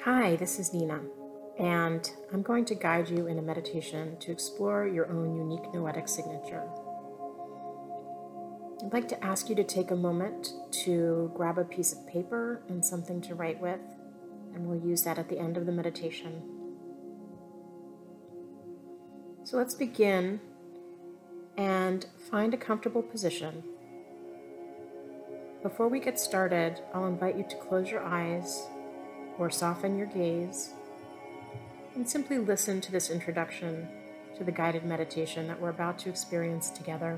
Hi, this is Nina, and I'm going to guide you in a meditation to explore your own unique noetic signature. I'd like to ask you to take a moment to grab a piece of paper and something to write with, and we'll use that at the end of the meditation. So let's begin and find a comfortable position. Before we get started, I'll invite you to close your eyes or soften your gaze and simply listen to this introduction to the guided meditation that we're about to experience together.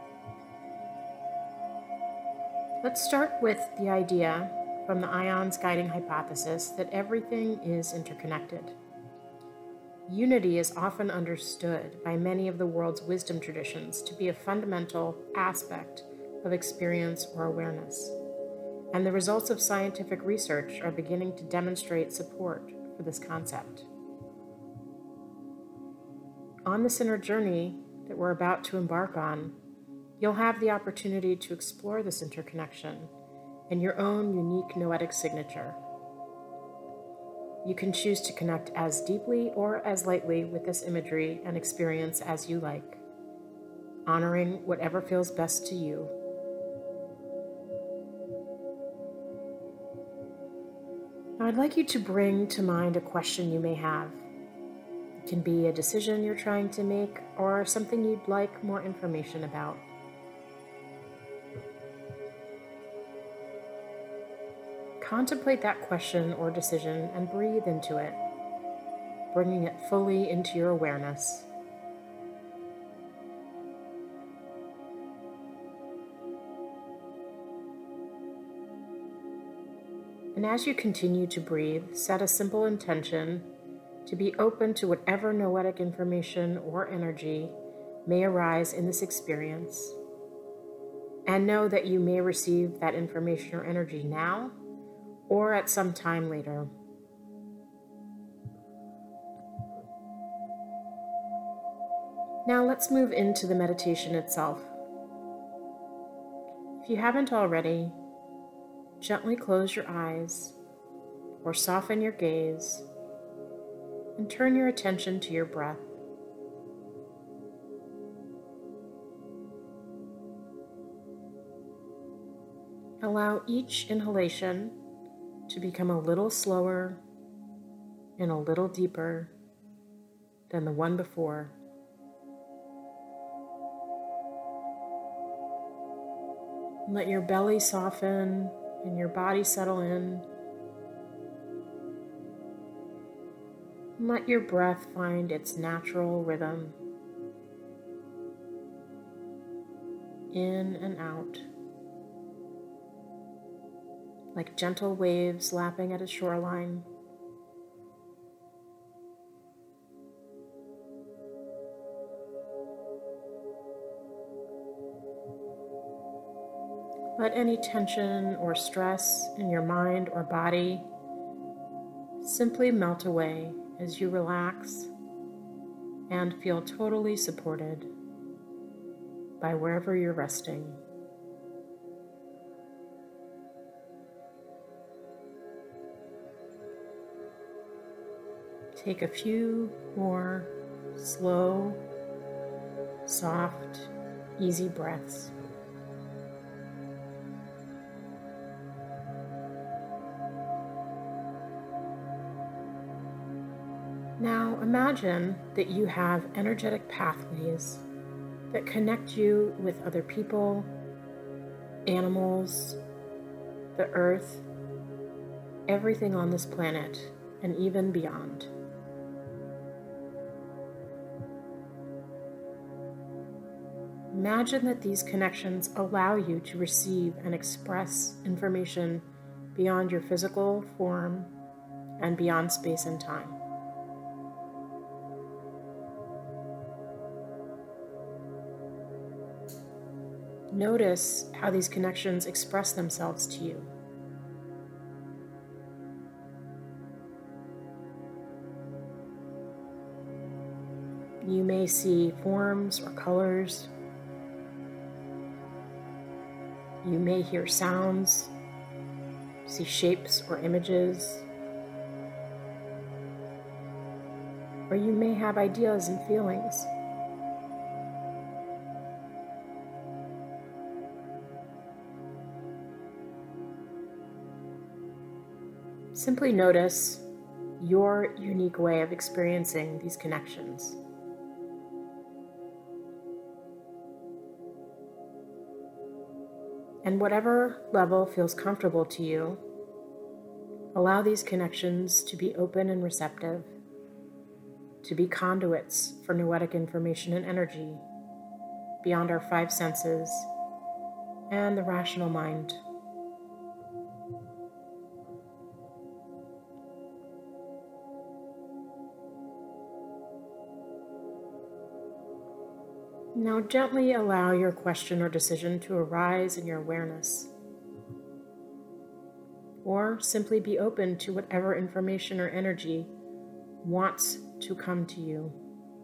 Let's start with the idea from the Ions guiding hypothesis that everything is interconnected. Unity is often understood by many of the world's wisdom traditions to be a fundamental aspect of experience or awareness, and the results of scientific research are beginning to demonstrate support for this concept. On this inner journey that we're about to embark on, you'll have the opportunity to explore this interconnection and your own unique noetic signature. You can choose to connect as deeply or as lightly with this imagery and experience as you like, honoring whatever feels best to you. Now, I'd like you to bring to mind a question you may have. It can be a decision you're trying to make or something you'd like more information about. Contemplate that question or decision and breathe into it, bringing it fully into your awareness. And as you continue to breathe, set a simple intention to be open to whatever noetic information or energy may arise in this experience, and know that you may receive that information or energy now or at some time later. Now let's move into the meditation itself. If you haven't already, gently close your eyes or soften your gaze and turn your attention to your breath. Allow each inhalation to become a little slower and a little deeper than the one before. Let your belly soften and your body settle in. Let your breath find its natural rhythm, in and out, like gentle waves lapping at a shoreline. Let any tension or stress in your mind or body simply melt away as you relax and feel totally supported by wherever you're resting. Take a few more slow, soft, easy breaths. Now imagine that you have energetic pathways that connect you with other people, animals, the earth, everything on this planet, and even beyond. Imagine that these connections allow you to receive and express information beyond your physical form and beyond space and time. Notice how these connections express themselves to you. You may see forms or colors. You may hear sounds, see shapes or images. or you may have ideas and feelings. Simply notice your unique way of experiencing these connections. And whatever level feels comfortable to you, allow these connections to be open and receptive, to be conduits for noetic information and energy beyond our five senses and the rational mind. Now gently allow your question or decision to arise in your awareness, or simply be open to whatever information or energy wants to come to you.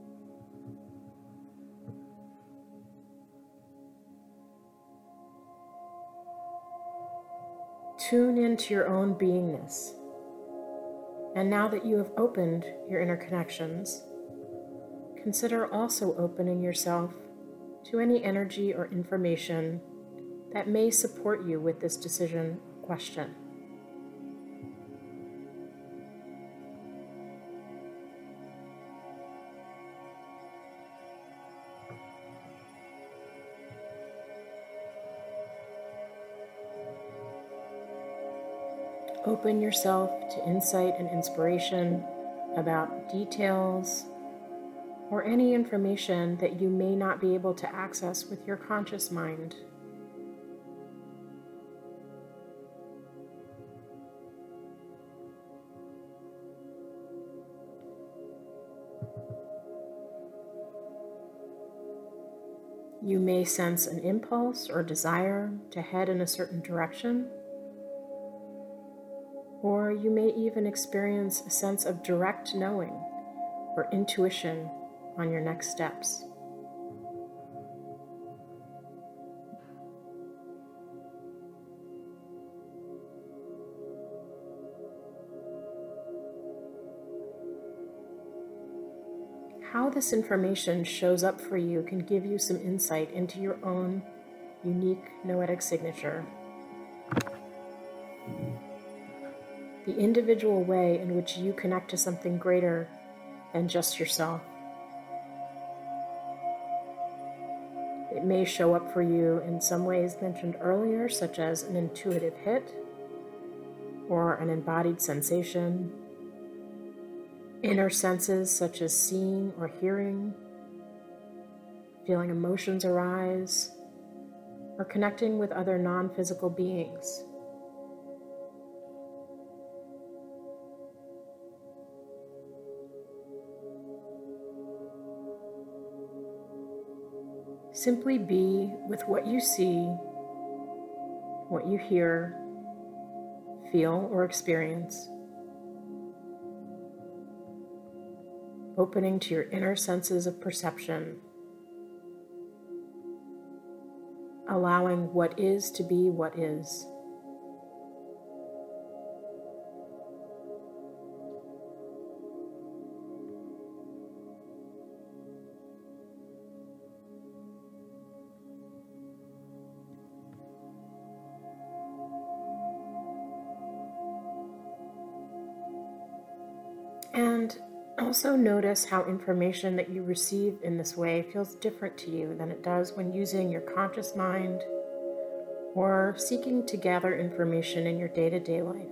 Tune into your own beingness. And now that you have opened your inner connections, consider also opening yourself to any energy or information that may support you with this decision or question. Open yourself to insight and inspiration about details or any information that you may not be able to access with your conscious mind. You may sense an impulse or desire to head in a certain direction, or you may even experience a sense of direct knowing or intuition on your next steps. How this information shows up for you can give you some insight into your own unique noetic signature. The individual way in which you connect to something greater than just yourself. It may show up for you in some ways mentioned earlier, such as an intuitive hit or an embodied sensation, inner senses such as seeing or hearing, feeling emotions arise, or connecting with other non-physical beings. Simply be with what you see, what you hear, feel, or experience, opening to your inner senses of perception, allowing what is to be what is. And also notice how information that you receive in this way feels different to you than it does when using your conscious mind or seeking to gather information in your day-to-day life.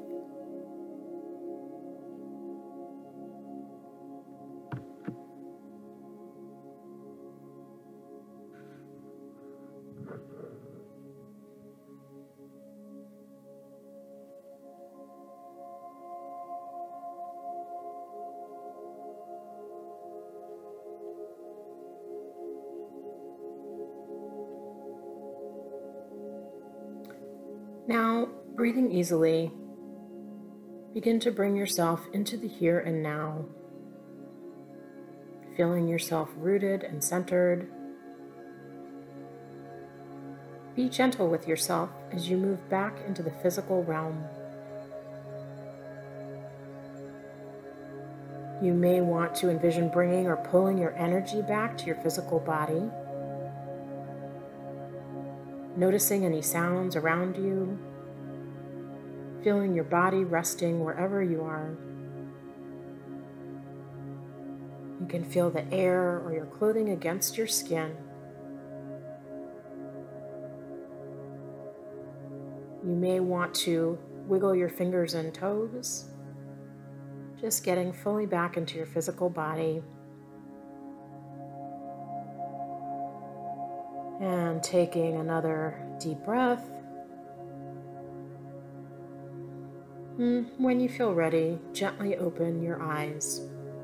Now, breathing easily, begin to bring yourself into the here and now, feeling yourself rooted and centered. Be gentle with yourself as you move back into the physical realm. You may want to envision bringing or pulling your energy back to your physical body, noticing any sounds around you, feeling your body resting wherever you are. You can feel the air or your clothing against your skin. You may want to wiggle your fingers and toes, just getting fully back into your physical body. And taking another deep breath. When you feel ready, gently open your eyes.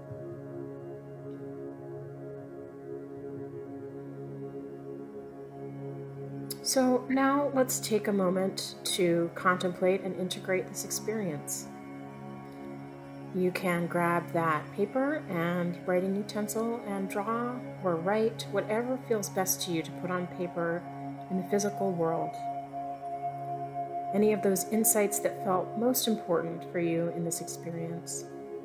So now let's take a moment to contemplate and integrate this experience. You can grab that paper and writing utensil and draw or write whatever feels best to you to put on paper in the physical world. Any of those insights that felt most important for you in this experience.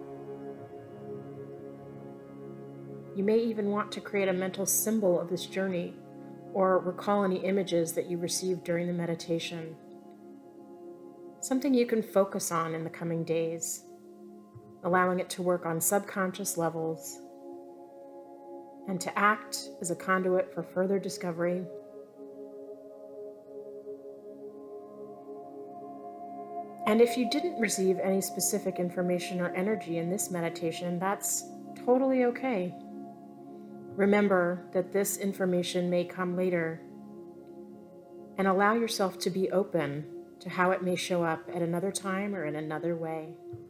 You may even want to create a mental symbol of this journey or recall any images that you received during the meditation. Something you can focus on in the coming days, allowing it to work on subconscious levels and to act as a conduit for further discovery. And if you didn't receive any specific information or energy in this meditation, that's totally okay. Remember that this information may come later, and allow yourself to be open to how it may show up at another time or in another way.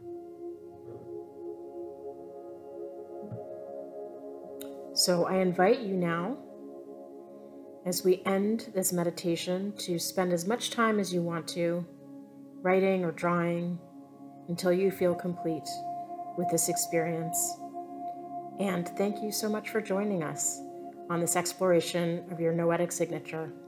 So I invite you now, as we end this meditation, to spend as much time as you want to, writing or drawing, until you feel complete with this experience. And thank you so much for joining us on this exploration of your noetic signature.